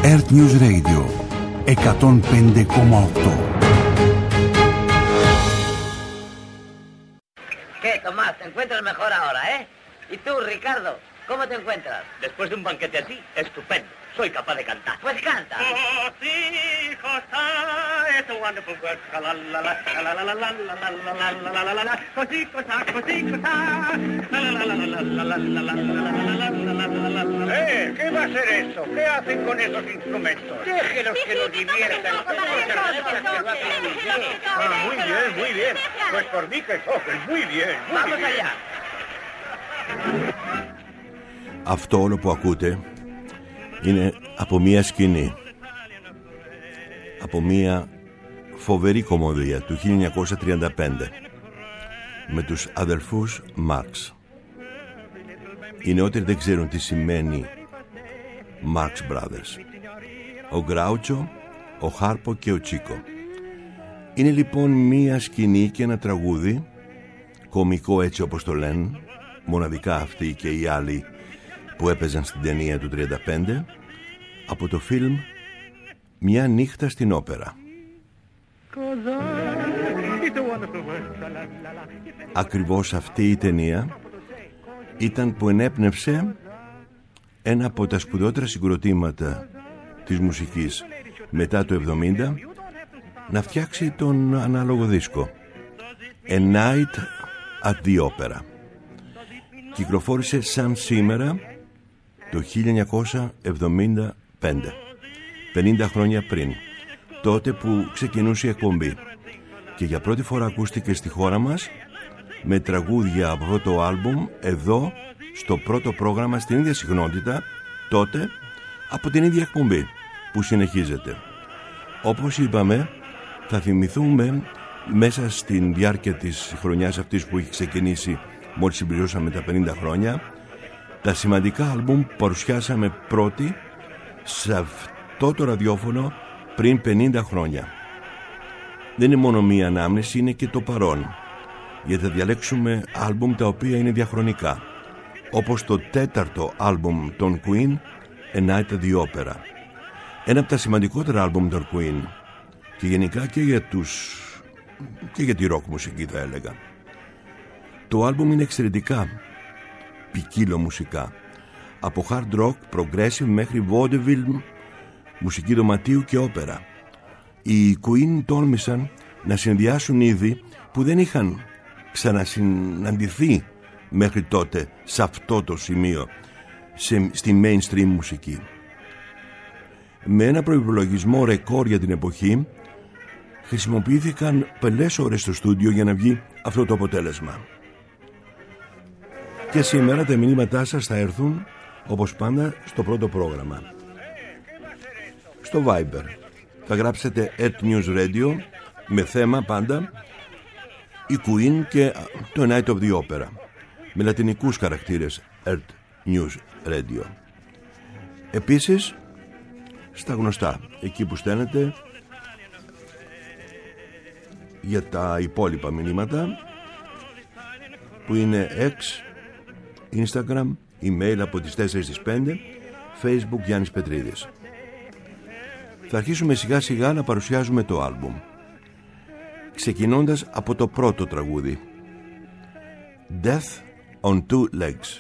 Earth News Radio 105,8. ¿Qué, Tomás? ¿Te encuentras mejor ahora, ¿Y tú, Ricardo? ¿Cómo te encuentras? Después de un banquete así, estupendo. Soy capaz de cantar. Pues canta. Oh, sí, Costa, it's a wonderful world. La la la la la la la la la la la la la. Cosicosa, cosicosa. La la la la la la la la la la. ¿Qué va a ser eso? ¿Qué hacen con esos instrumentos? Déjelos que los diviertan. Muy bien, muy bien. Pues por mí que toquen, muy bien. Vamos allá. Αυτό όλο που ακούτε είναι από μία σκηνή, από μία φοβερή κομμωδία του 1935 με τους αδελφούς Μάρξ. Οι νεότεροι δεν ξέρουν τι σημαίνει Marx Brothers. Ο Γκράουτσο, ο Χάρπο και ο Τσίκο. Είναι λοιπόν μία σκηνή και ένα τραγούδι, κωμικό έτσι όπως το λένε, μοναδικά αυτοί και οι άλλοι που έπαιζαν στην ταινία του 35, από το φιλμ «Μια νύχτα στην όπερα». Ακριβώς αυτή η ταινία ήταν που ενέπνευσε ένα από τα σπουδαιότερα συγκροτήματα της μουσικής μετά το 70 να φτιάξει τον ανάλογο δίσκο «A Night at the Opera». Κυκλοφόρησε σαν σήμερα το 1975, 50 χρόνια πριν, τότε που ξεκινούσε η εκπομπή, και για πρώτη φορά ακούστηκε στη χώρα μας με τραγούδια από αυτό το άλμπουμ εδώ στο πρώτο πρόγραμμα στην ίδια συχνότητα, τότε από την ίδια εκπομπή που συνεχίζεται. Όπως είπαμε, θα θυμηθούμε μέσα στην διάρκεια της χρονιάς αυτής που έχει ξεκινήσει μόλις συμπληρώσαμε τα 50 χρόνια, τα σημαντικά άλμπουμ που παρουσιάσαμε πρώτοι σε αυτό το ραδιόφωνο πριν 50 χρόνια. Δεν είναι μόνο μία ανάμνηση, είναι και το παρόν, γιατί θα διαλέξουμε άλμπουμ τα οποία είναι διαχρονικά, όπως το τέταρτο άλμπουμ των Queen, A Night at the Opera. Ένα από τα σημαντικότερα άλμπουμ των Queen και γενικά και για τη rock μουσική θα έλεγα. Το άλμπουμ είναι εξαιρετικά ποικίλο μουσικά, από hard rock, progressive μέχρι vaudeville, μουσική δωματίου και όπερα. Οι Queen τόλμησαν να συνδυάσουν είδη που δεν είχαν ξανασυναντηθεί μέχρι τότε σε αυτό το σημείο στη mainstream μουσική. Με ένα προϋπολογισμό ρεκόρ για την εποχή, χρησιμοποιήθηκαν πολλές ώρες στο στούντιο για να βγει αυτό το αποτέλεσμα. Και σήμερα τα μηνύματά σας θα έρθουν όπως πάντα στο πρώτο πρόγραμμα. Στο Viber θα γράψετε Earth News Radio με θέμα πάντα η Queen και το Night of the Opera με λατινικούς χαρακτήρες Earth News Radio. Επίσης στα γνωστά, εκεί που στέλνετε για τα υπόλοιπα μηνύματα που είναι X, Instagram, email από τις 4 στις 5, Facebook Γιάννης Πετρίδης. Θα αρχίσουμε σιγά σιγά να παρουσιάζουμε το άλμπουμ, ξεκινώντας από το πρώτο τραγούδι, Death on Two Legs.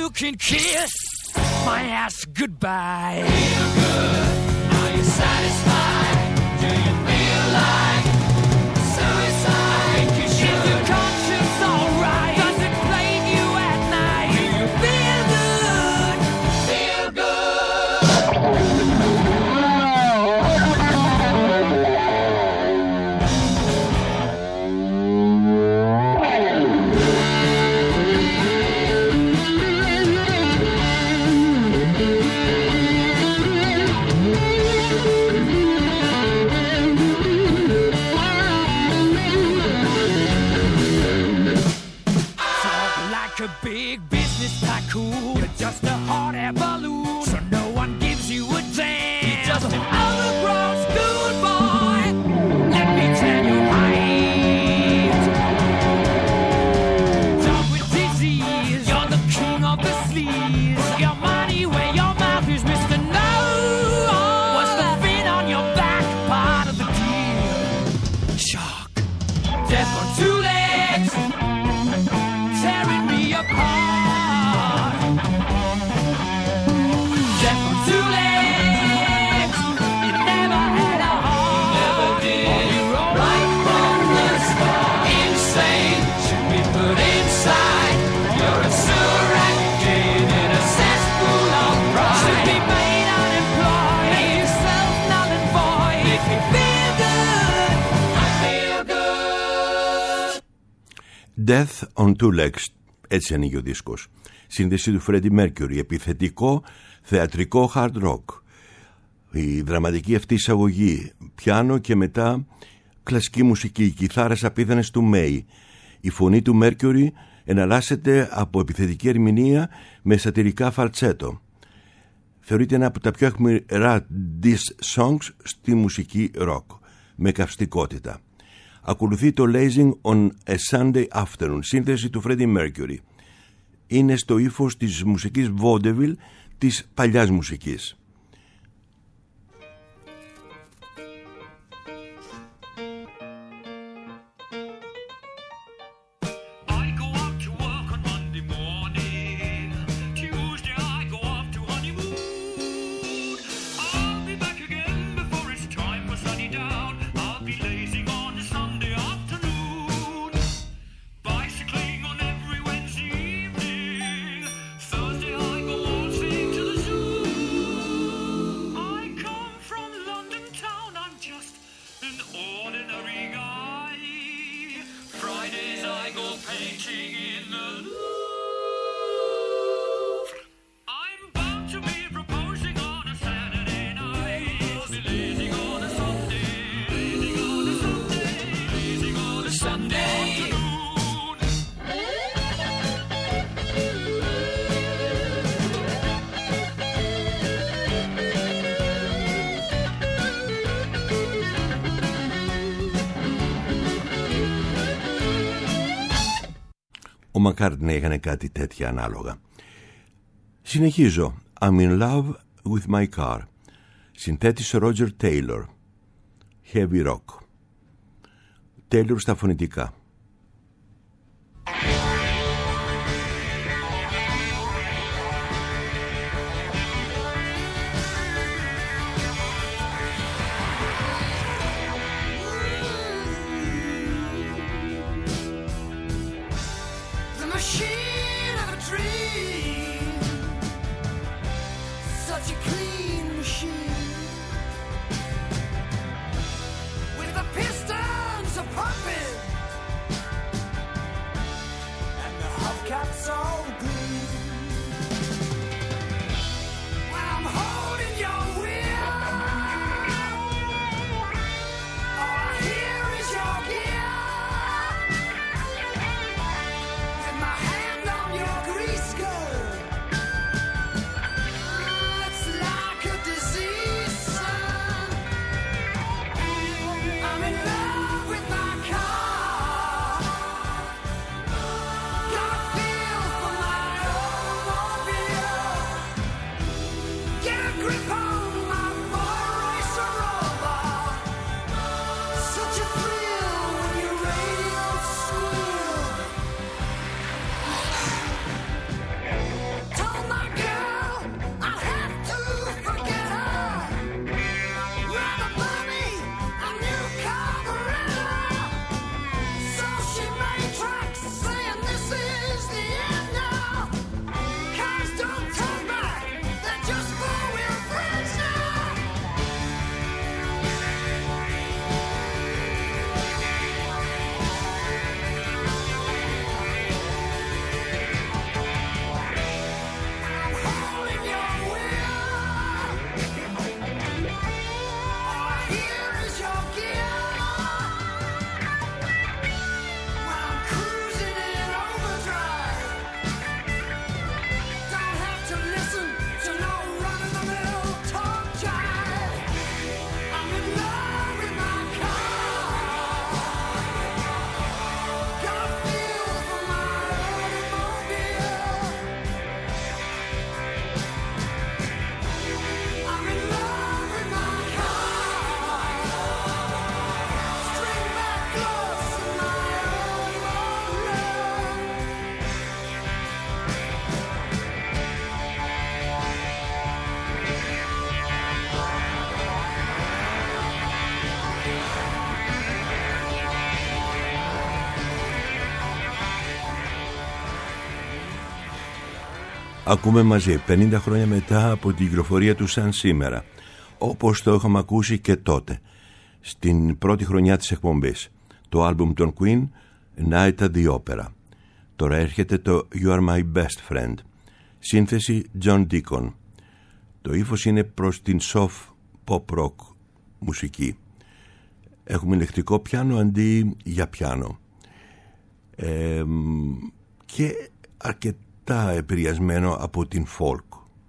you can kiss my ass goodbye. Feel good, are you satisfied? Do you feel like suicide? Is your conscience alright? Does it plague you at night? Do you feel good? Feel a big business tycoon. You're just a hot air balloon, so no one gives you a damn. You're just an overgrown schoolboy. Let me tell you right. Dog with disease, you're the king of the sleaze. Put your money where your mouth is, Mr. No. What's the fin on your back? Part of the deal. Shark, death on two legs, tearing me apart. Death on two legs, you never had a heart. Never did. Right from the start. Insane, should be put inside. You're a sewer rat kid in a cesspool of pride. Should be made unemployed. Make yourself null and void. If you feel good, I feel good. Death on Two Legs, έτσι ανοίγει ο δίσκος. Σύνδεση του Freddie Mercury, επιθετικό θεατρικό hard rock. Η δραματική αυτή εισαγωγή, πιάνο και μετά κλασική μουσική, οι κιθάρες απίθανες του May. Η φωνή του Mercury εναλλάσσεται από επιθετική ερμηνεία με σατυρικά φαλτσέτο. Θεωρείται ένα από τα πιο αιχμηρά diss songs στη μουσική rock, με καυστικότητα. Ακολουθεί το Lazing on a Sunday Afternoon, σύνθεση του Freddie Mercury. Είναι στο ύφος της μουσικής vaudeville, της παλιάς μουσικής. Ο Μακκάρτνεϊ έκανε κάτι τέτοια ανάλογα. Συνεχίζω. I'm in love with my car. Συνθέτησε Roger Taylor. Heavy rock. Taylor στα φωνητικά. ακούμε μαζί 50 χρόνια μετά από την κυκλοφορία του σαν σήμερα, όπως το είχαμε ακούσει και τότε στην πρώτη χρονιά της εκπομπής, το άλμπουμ των Queen, Night at the Opera. Τώρα έρχεται το You Are My Best Friend, σύνθεση John Deacon. Το ύφος είναι προς την soft pop rock μουσική. Έχουμε ηλεκτρικό πιάνο αντί για πιάνο, και αρκετά επηρεασμένο από την folk.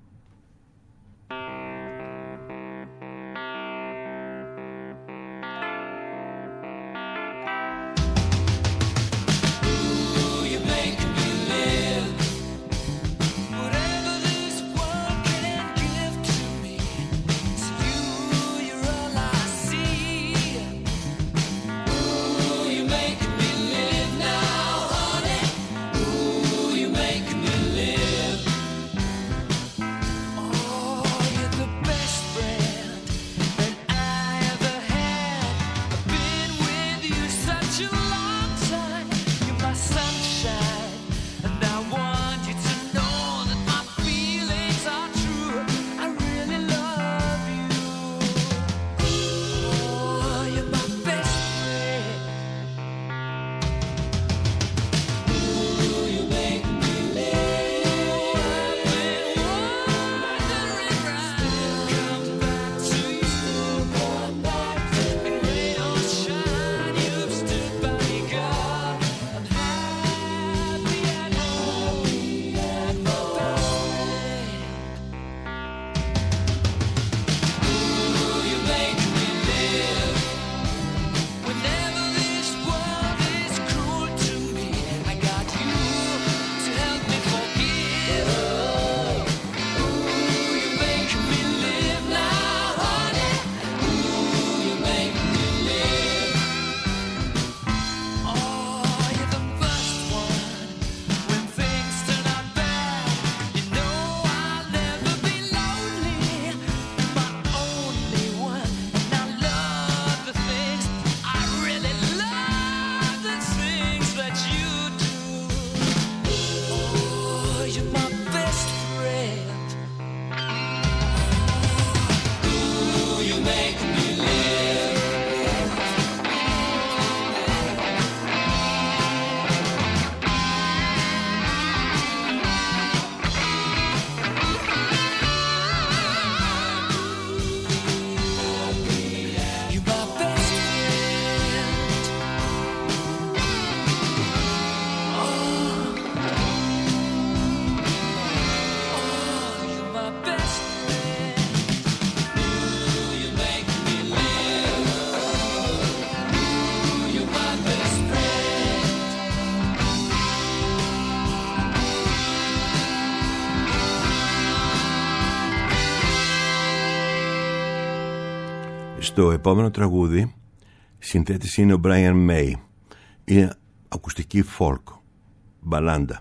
Το επόμενο τραγούδι συνθέτης είναι ο Brian May. Είναι ακουστική folk, μπαλάντα.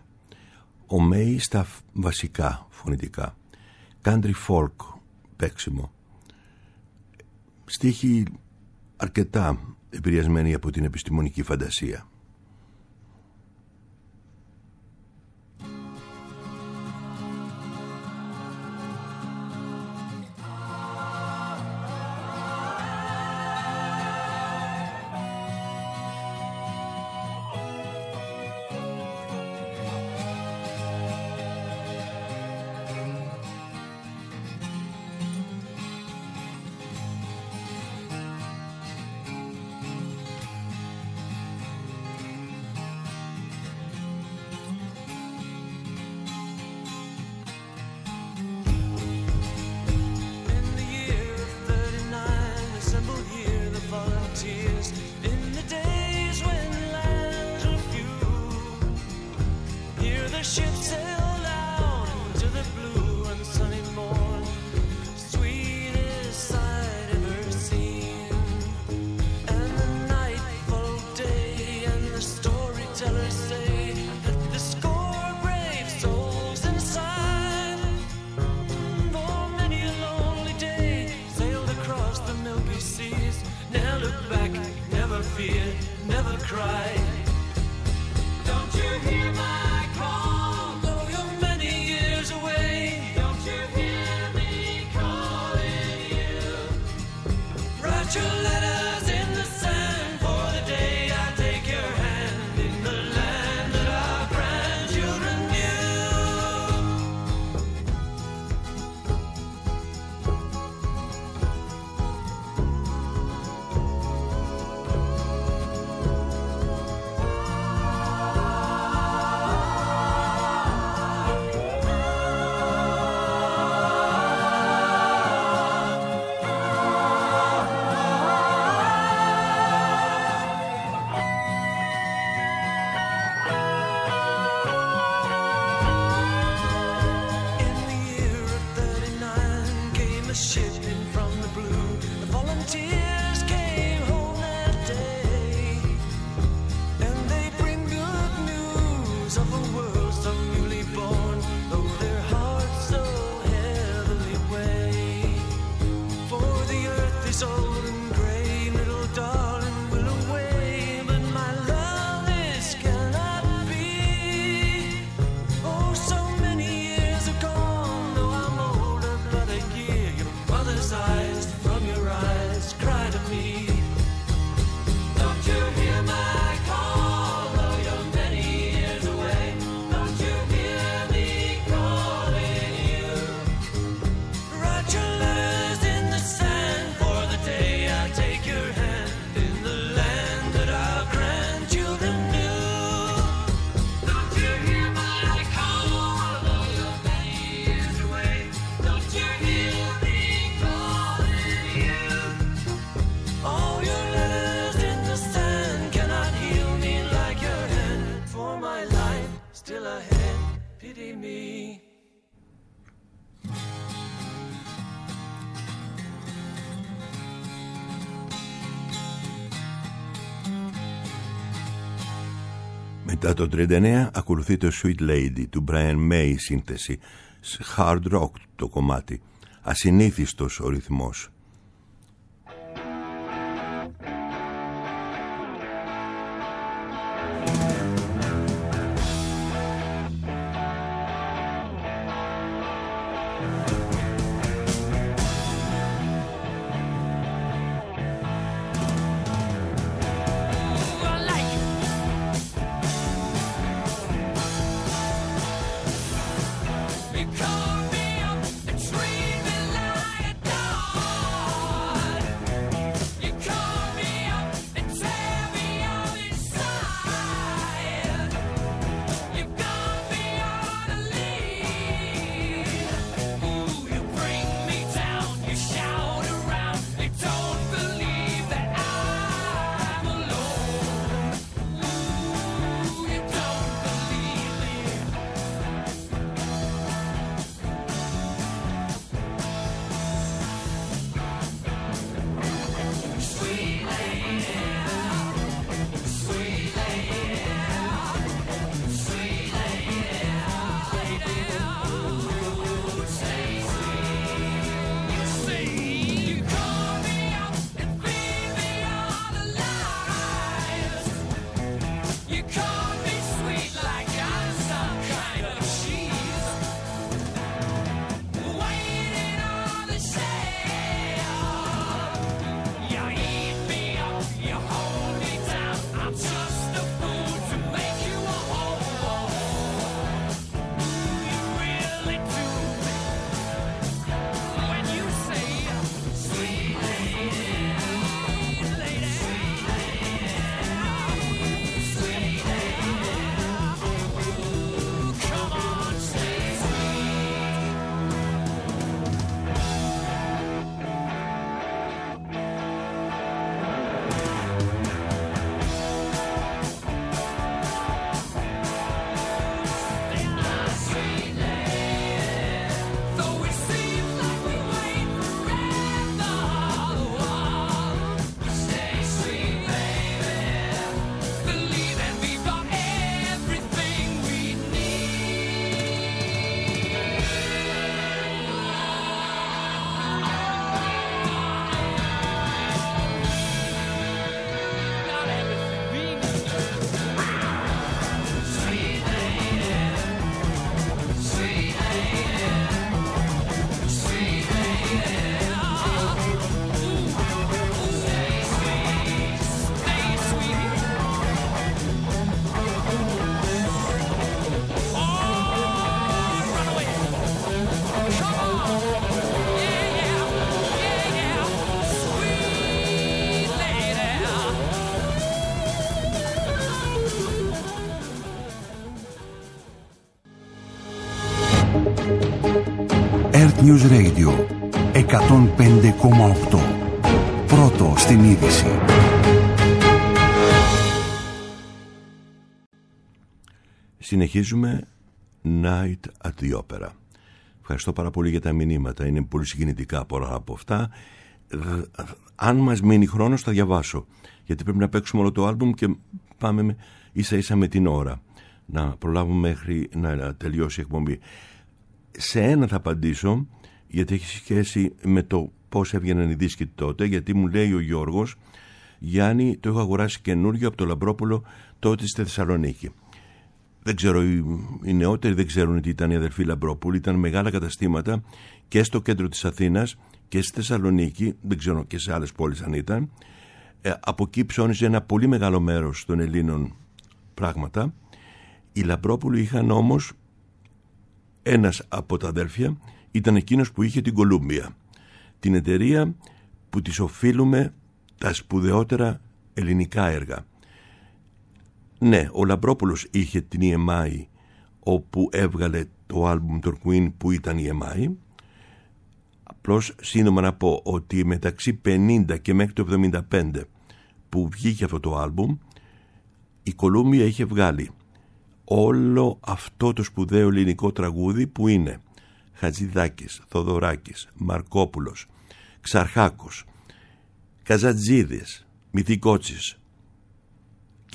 Ο May στα βασικά φωνητικά, country folk παίξιμο, στίχοι αρκετά επηρεασμένοι από την επιστημονική φαντασία. Don't you hear my call? Though you're many years away. Μετά το 39 ακολουθεί το Sweet Lady του Brian May σύνθεση, hard rock το κομμάτι, ασυνήθιστος ο ρυθμός. News Radio 105,8. Πρώτο στην είδηση. Συνεχίζουμε Night at the Opera. Ευχαριστώ πάρα πολύ για τα μηνύματα. Είναι πολύ συγκινητικά πολλά από αυτά. Αν μας μείνει χρόνος θα διαβάσω, γιατί πρέπει να παίξουμε όλο το άλμπουμ και πάμε ίσα ίσα με την ώρα να προλάβουμε μέχρι να τελειώσει η εκπομπή. Σε ένα θα απαντήσω, γιατί έχει σχέση με το πώς έβγαιναν οι δίσκοι τότε, γιατί μου λέει ο Γιώργος, Γιάννη, το έχω αγοράσει καινούριο από το Λαμπρόπουλο τότε στη Θεσσαλονίκη. Δεν ξέρω, οι νεότεροι δεν ξέρουν τι ήταν οι αδερφοί Λαμπρόπουλοι. Ήταν μεγάλα καταστήματα και στο κέντρο της Αθήνας και στη Θεσσαλονίκη, δεν ξέρω και σε άλλες πόλεις αν ήταν. Από εκεί ψώνιζε ένα πολύ μεγάλο μέρος των Ελλήνων πράγματα. Οι Λαμπρόπουλοι είχαν όμως, ένας από τα αδέρφια ήταν εκείνος που είχε την Κολούμπια, την εταιρεία που της οφείλουμε τα σπουδαιότερα ελληνικά έργα. Ναι, ο Λαμπρόπουλος είχε την EMI, όπου έβγαλε το άλμπουμ του Queen που ήταν η EMI. Απλώς σύντομα να πω ότι μεταξύ 50 και μέχρι το 75 που βγήκε αυτό το άλμπουμ, η Κολούμπια είχε βγάλει όλο αυτό το σπουδαίο ελληνικό τραγούδι που είναι Χατζηδάκης, Θοδωράκης, Μαρκόπουλος, Ξαρχάκος, Καζατζίδης, Μυθικότσης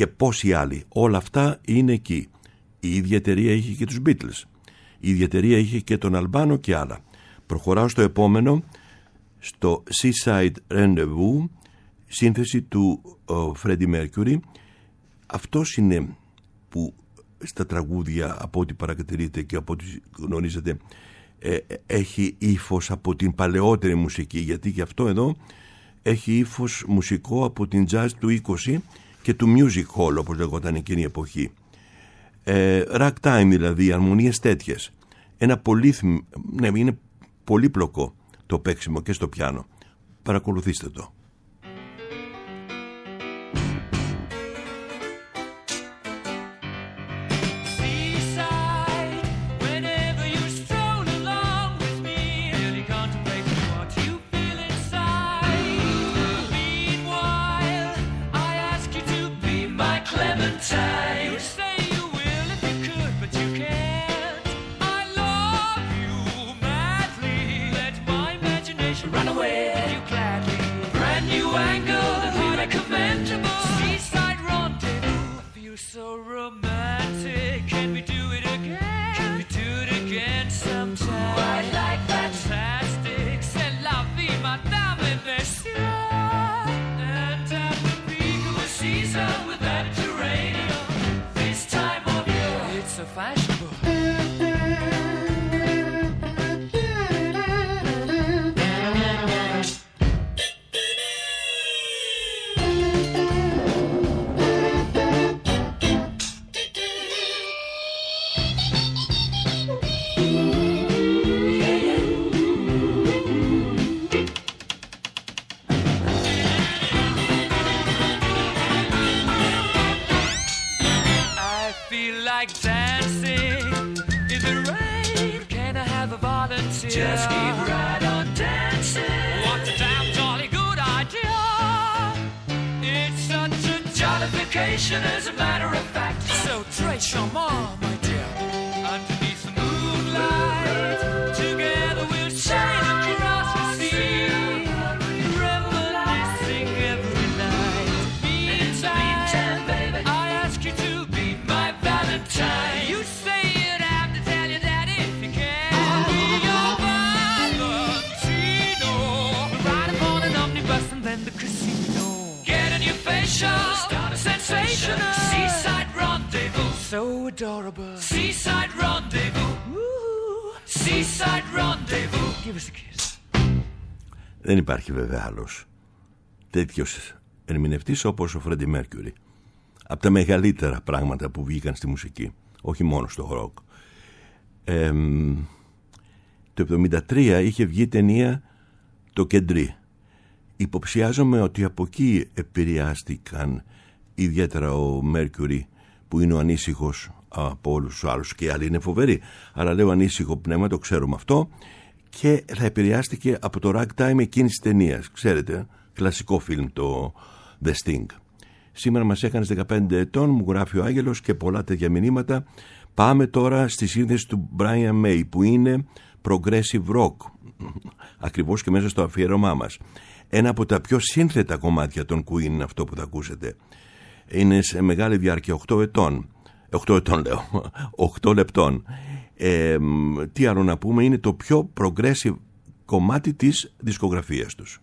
και πόσοι άλλοι. Όλα αυτά είναι εκεί. Η ίδια εταιρεία είχε και τους Beatles. Η ίδια εταιρεία είχε και τον Αλμπάνο και άλλα. Προχωράω στο επόμενο, στο Seaside Rendezvous, σύνθεση του Freddie Mercury. Αυτός είναι που στα τραγούδια, από ό,τι παρατηρείτε και από ό,τι γνωρίζετε, έχει ύφος από την παλαιότερη μουσική, γιατί και αυτό εδώ έχει ύφος μουσικό από την jazz του 20 και του music hall, όπως λεγόταν εκείνη η εποχή. Ragtime δηλαδή, αρμονίες τέτοιες. Είναι πολύπλοκο το παίξιμο και στο πιάνο. Παρακολουθήστε το. Just keep right on dancing. What a damn jolly good idea. It's such a jollification as a matter of fact. So très charmant, my dear. Underneath the moonlight, together we'll sail across the sea, reminiscing every night. Meantime, baby, I ask you to be my Valentine. You say you'd have to tell your daddy if you can. I'll be your Valentino. Ride upon an omnibus and then the casino. Get a new facial, sensational. Seaside rendezvous, so adorable. Seaside rendezvous, woo. Seaside rendezvous. Give us a kiss. Δεν υπάρχει βέβαια άλλος τέτοιος ερμηνευτής όπως ο Φρέντι Μέρκιουρι. Από τα μεγαλύτερα πράγματα που βγήκαν στη μουσική, όχι μόνο στο ροκ. Το 1973 είχε βγει ταινία «Το Κεντρί». Υποψιάζομαι ότι από εκεί επηρεάστηκαν ιδιαίτερα ο Μέρκιουρι, που είναι ο ανήσυχος από όλους τους άλλους, και οι άλλοι είναι φοβεροί, αλλά λέω ανήσυχο πνεύμα, το ξέρουμε αυτό, και θα επηρεάστηκε από το Ragtime εκείνης της ταινίας. Ξέρετε, κλασικό φιλμ, το The Sting. Σήμερα μας έκανες 15 ετών, μου γράφει ο Άγγελος, και πολλά τέτοια μηνύματα. Πάμε τώρα στη σύνθεση του Brian May, που είναι progressive rock, ακριβώς και μέσα στο αφιέρωμά μας. Ένα από τα πιο σύνθετα κομμάτια των Queen είναι αυτό που θα ακούσετε. Είναι σε μεγάλη διάρκεια 8 ετών. 8 ετών λέω, 8 λεπτών. Τι άλλο να πούμε, είναι το πιο progressive κομμάτι της δισκογραφίας τους.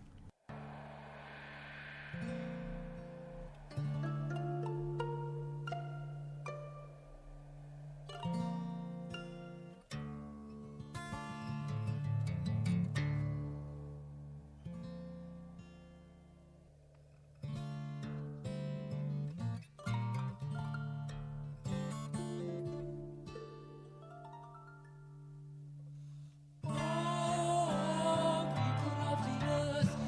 Oh, people of the earth,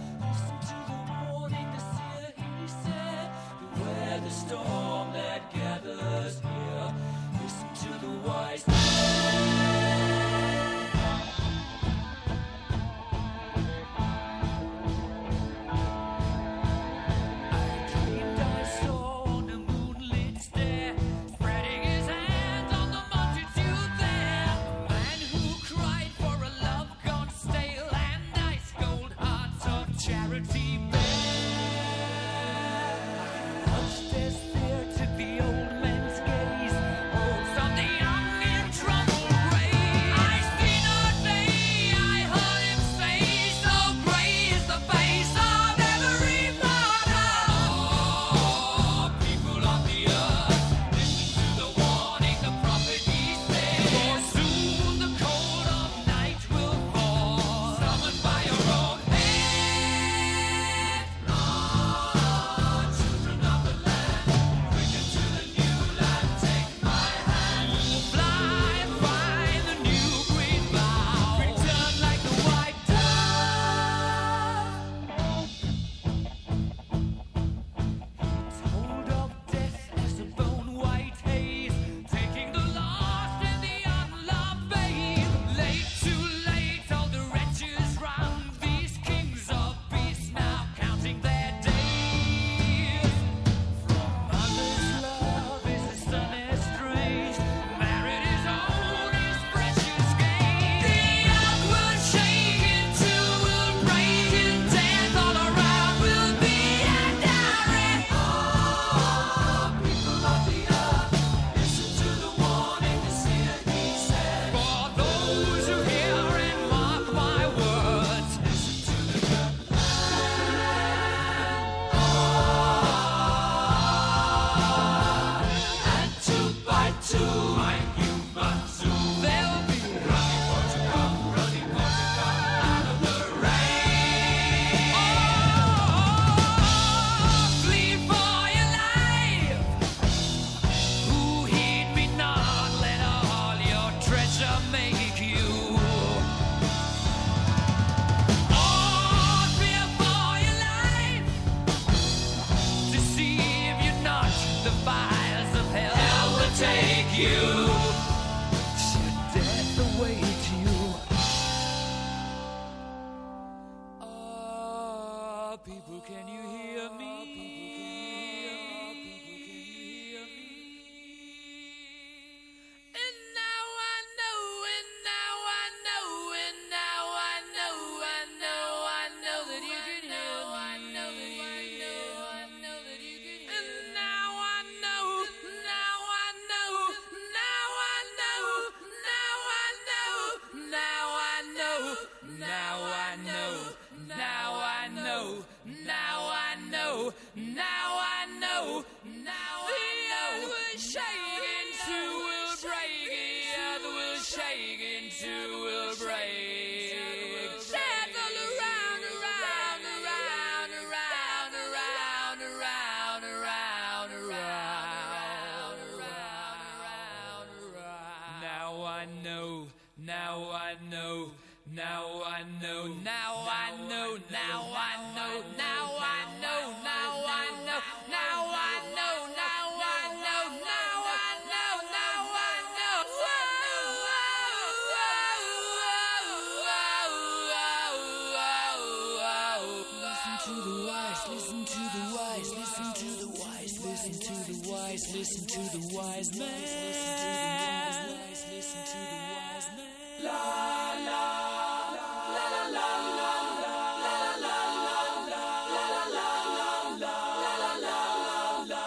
take you. Oh, fear for your life to see if you're not the fires of hell. Hell will take you. Should death await you. Oh, people, can you hear me? And now I know, and now I know, and now I know, I know, I know that you can hear me. I know that you can hear me. I know that you can hear me. And now I know, now I know, now I know, now I know, now I know, now I know, now I know, now I know, now I know, now the earth will shake and two will break, the earth will shake and two will break. Death all around, around, around, around, around, around, around, around, around, around. Now I know, now I know, now I know, now I know, now I know, now I know, now I know, now I know, now I know, now I know, now I know. Listen to the wise, listen to the wise, listen to the wise, listen to the wise, listen to the wise man. Listen to the wise man. La la la la la la la la la la la la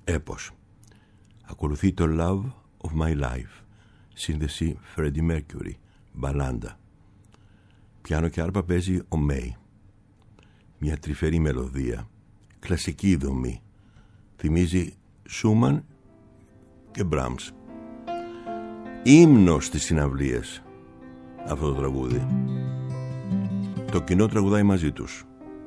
έπος. Ακολουθεί το Love of My Life, σύνδεση Freddie Mercury, μπαλάντα. Πιάνο και άρπα παίζει ο May. Μια τρυφερή μελωδία, κλασική δομή. Θυμίζει Σούμαν και Μπράμς. Ύμνος στις συναυλίες αυτό το τραγούδι. Το κοινό τραγουδάει μαζί τους.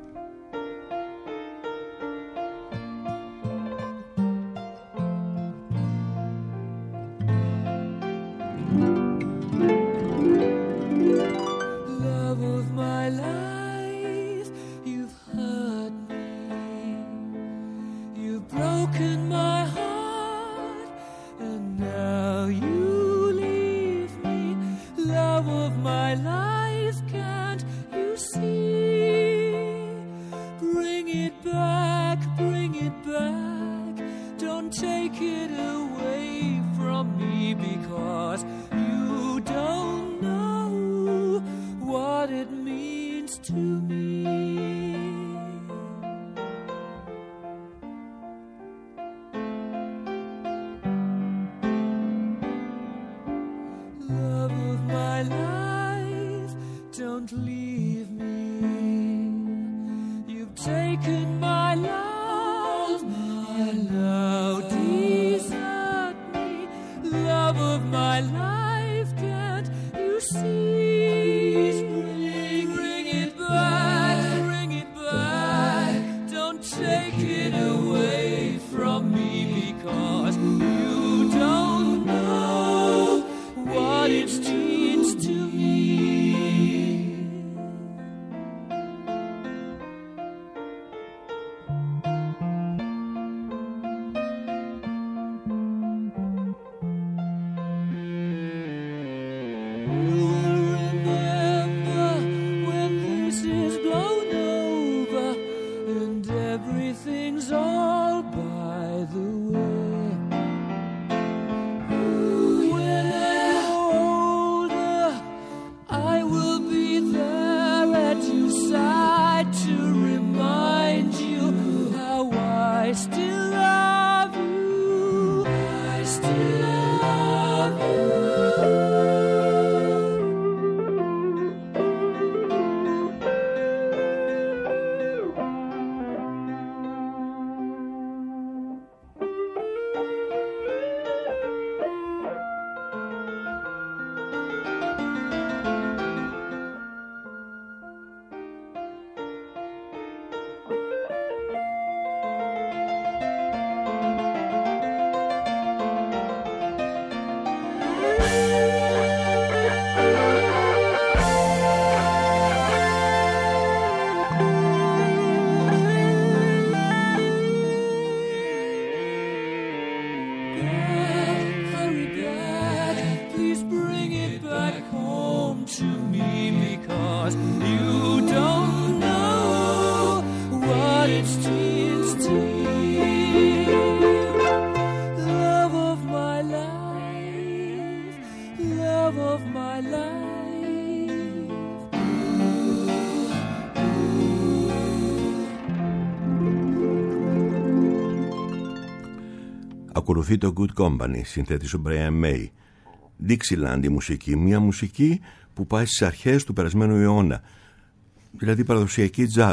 Ακολουθεί το Good Company, συνθέτης ο Brian May. Dixieland η μουσική, μια μουσική που πάει στις αρχές του περασμένου αιώνα, δηλαδή παραδοσιακή jazz,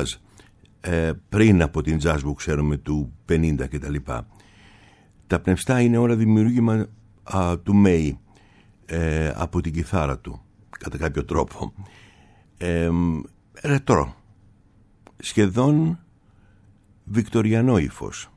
πριν από την jazz που ξέρουμε του 50 κτλ. Τα πνευστά είναι όλα δημιούργημα του May, από την κιθάρα του, κατά κάποιο τρόπο. Ρετρό, σχεδόν βικτοριανό ύφος.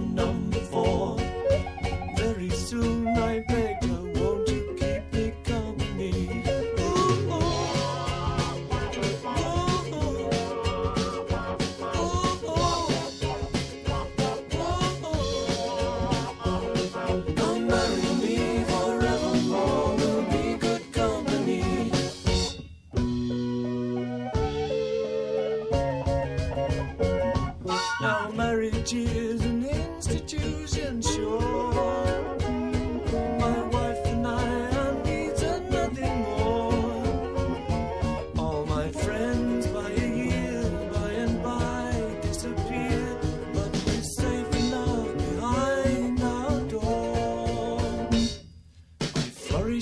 Very soon I begged her, won't you keep me company?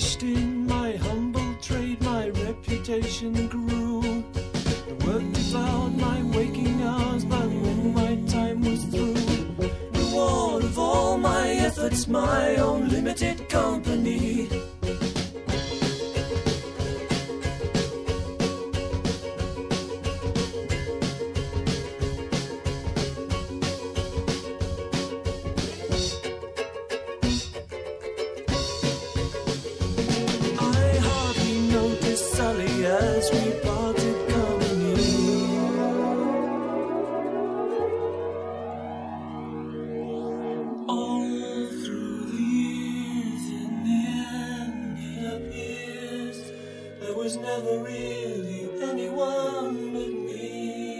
flourished in my humble trade, my reputation grew. The work devoured my waking hours, but when my time was through, reward of all my efforts, my own limited company. As we parted company, all through the years, in the end it appears there was never really anyone but me.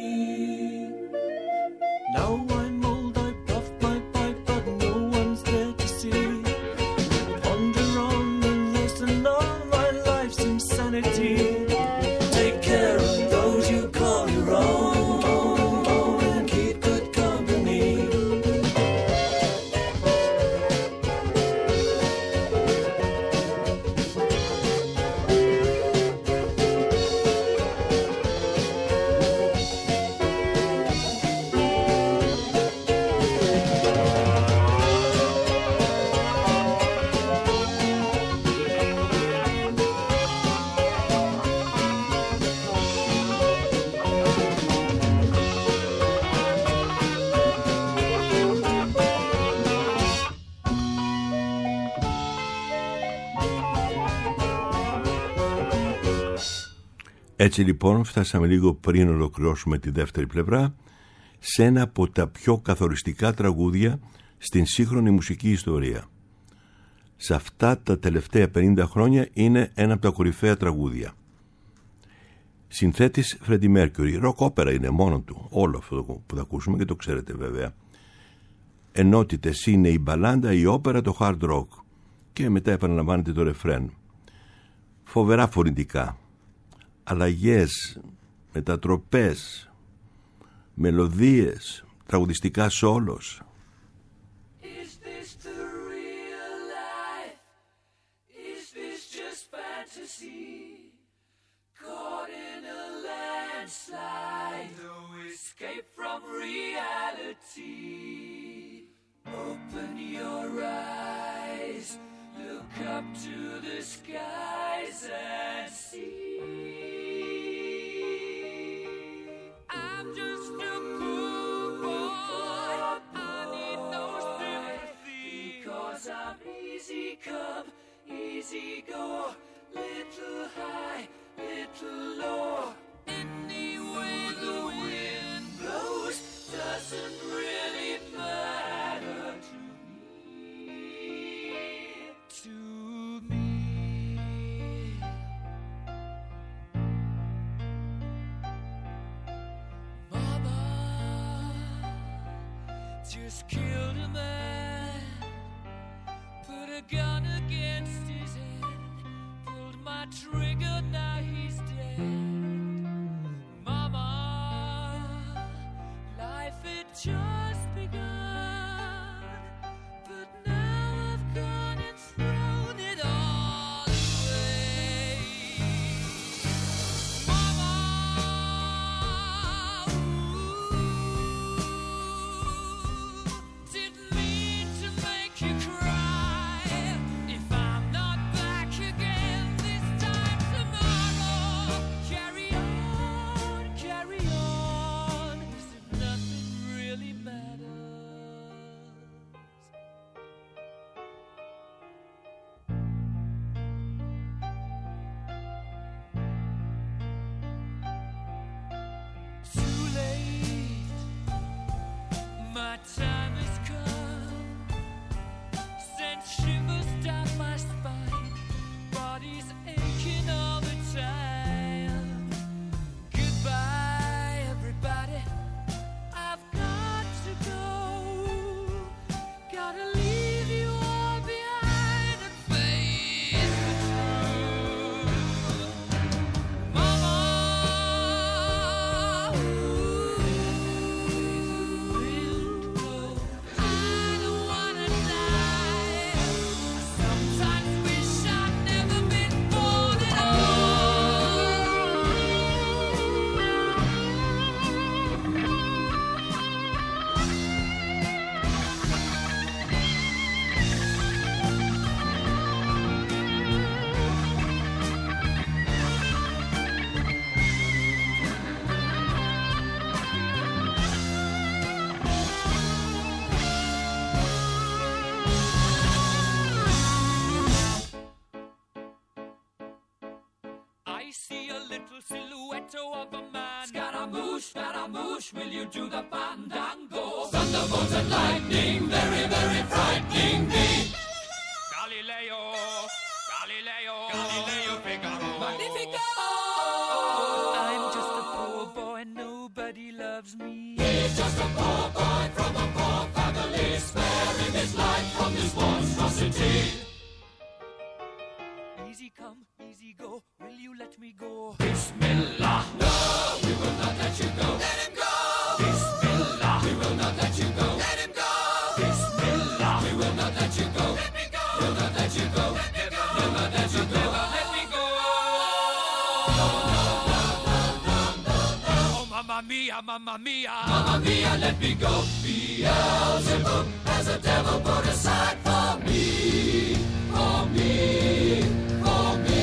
Now I'm old, I puff my pipe, but no one's there to see. Ponder on the lesson of my life's insanity. Έτσι λοιπόν φτάσαμε λίγο πριν ολοκληρώσουμε τη δεύτερη πλευρά σε ένα από τα πιο καθοριστικά τραγούδια στην σύγχρονη μουσική ιστορία. Σε αυτά τα τελευταία 50 χρόνια είναι ένα από τα κορυφαία τραγούδια. Συνθέτης Φρέντι Μέρκιουρι, ροκ όπερα είναι μόνο του, όλο αυτό που θα ακούσουμε και το ξέρετε βέβαια. Ενότητες είναι η μπαλάντα, η όπερα, το hard rock και μετά επαναλαμβάνεται το ρεφρέν. Φοβερά φορητικά, αλλαγές, μετατροπές, μελωδίες, τραγουδιστικά σόλος. Is this the real life? Is this just fantasy? Caught in a landslide, no escape from reality. Open your eyes, look up to the skies and see. I'm just a poor boy, I need no sympathy, because I'm easy come, easy go, little high, little low. Any way the wind blows doesn't really matter to me. Mama just killed a man, put a gun against his head, pulled my trigger, now he's dead. Mama, life had just begun, but now I've gone and thrown it all away. Mama, ooh, didn't mean see a little silhouette of a man. Scaramouche, Scaramouche, will you do the fandango? Thunderbolt and lightning, very, very frightening me. Galileo, Galileo, Galileo Figaro. Magnifico! I'm just a poor boy, nobody loves me. He's just a poor boy from a poor family, sparing his life from this monstrosity. Easy come, easy go, will you let me go? Bismillah, no, we will not let you go. Let him go! Bismillah, we will not let you go. Let him go! Bismillah, we will not let you go. Let me go! We'll not let you go. Let me go! We'll not let you go. Never let me go! No, no, no, no, no, no, no. Oh, mamma mia, mamma mia. Mamma mia, let me go. Beelzebub has a devil put aside for me. For me. For me.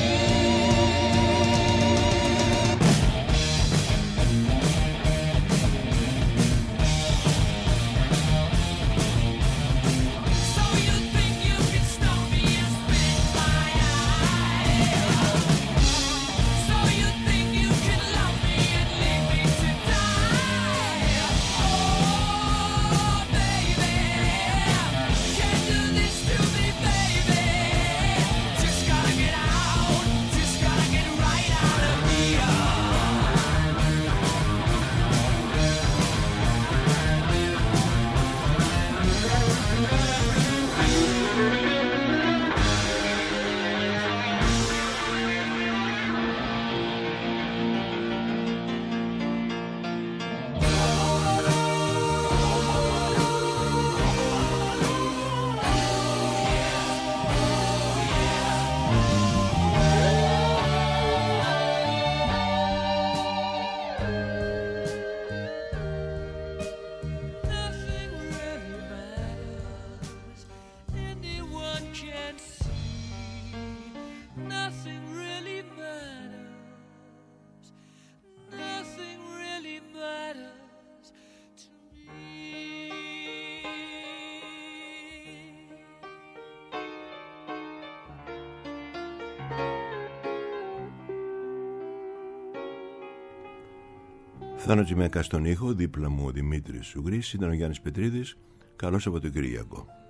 So you think you can stop me and spit my eye? So you think you can love me and leave me to die? Oh, baby, can't do this to me, baby. Just gotta get out, just gotta get right out of here. Nothing really matters. Anyone can see. Nothing really matters. Nothing really matters to me. Φτάνω Τσιμέκα στον ήχο, δίπλα μου ο Δημήτρης Σουγρής, ήταν ο Γιάννης Πετρίδης. Καλό Σαββατοκύριακο.